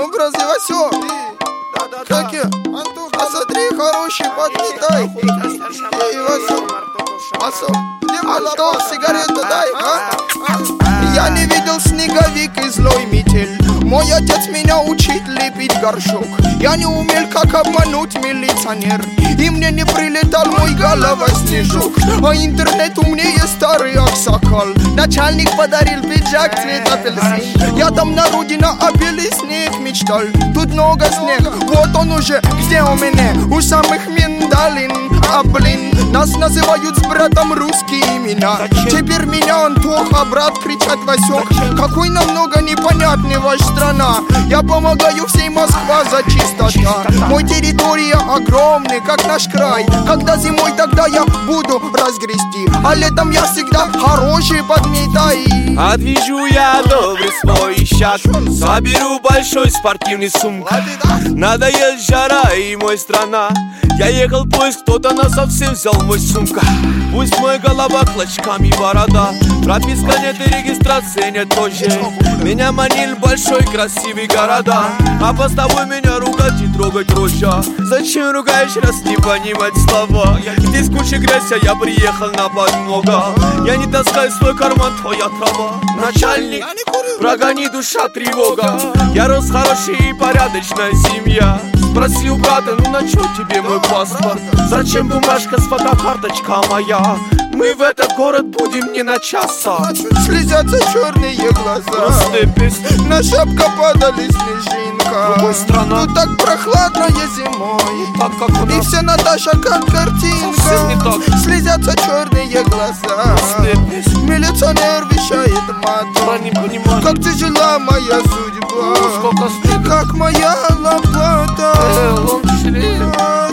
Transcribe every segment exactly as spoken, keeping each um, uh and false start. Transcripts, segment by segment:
Ну-ка, развивай все. Как я? А смотри, хороший, подметай. Эй, Васю. Васю, Антон, сигарету дай, а? Я не видел снеговик и злой метель. Мой отец меня учит лепить горшок. Я не умел, как обмануть милиционер. И мне не прилетал мой голова снежок. А интернет умнее старый аксакал. Начальник подарил пиджак цвет апельсин. Я там на родине о белый снег мечтал. Тут много снега, вот он уже, где у меня? У самых миндалин. А блин, нас называют с братом русские имена. Теперь меня Антоха, брат, кричат Васек. Какой намного непонятный ваша страна. Я помогаю всей Москва за чистота. Мой территория огромный, как наш край. Когда зимой, тогда я буду разгрести. А летом я всегда хороший, подметай. Отвяжу я добрый свой ищак. Соберу большой спортивный сумку. Надоел жара и мой страна. Я ехал поезд, кто-то нас совсем взял мой сумка. Пусть мой голова клочками борода. Прописка нет и регистрации нет тоже. Меня манил большой красивый города. А постовой меня ругать и трогать роща. Зачем ругаешь, раз не понимать слова? Здесь куча грязь, а я приехал на подмога. Я не таскаю свой карман, твоя трава. Начальник, прогони душа тревога. Я рос хороший и порядочная семья. Спроси у брата, ну на чё тебе мой паспорт? Зачем бумажка с фотокарточка моя? Мы в этот город будем не на часа. Слезятся черные глаза. На шапка падали снежинка. Какой страна? Тут так прохладно зимой. Так, как у нас. И все Наташа как картинка. Совсем не так. Слезятся черные глаза. Милиционер вещает матом. Я не понимаю. Как тяжела моя судьба. О, сколько стыда. Как моя лопата. Э, лом тяжелее.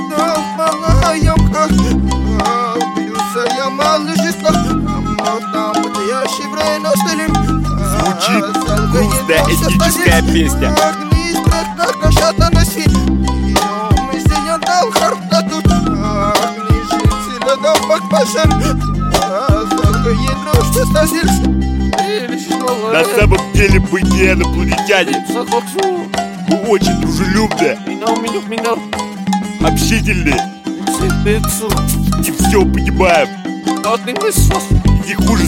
Звучит грустная этническая песня. На самом деле мы не инопланетяне. Мы очень дружелюбные, общительные и все понимаем. Не хуже.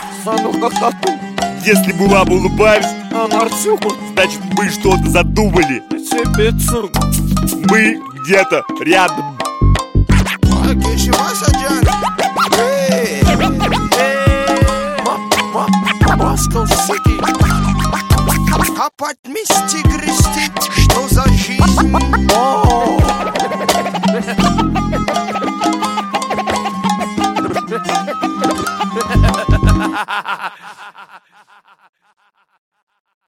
Если мы вам улыбаемся, значит мы что-то задумали. Мы где-то рядом. А подмести грести, что за жизнь? Ha ha ha ha!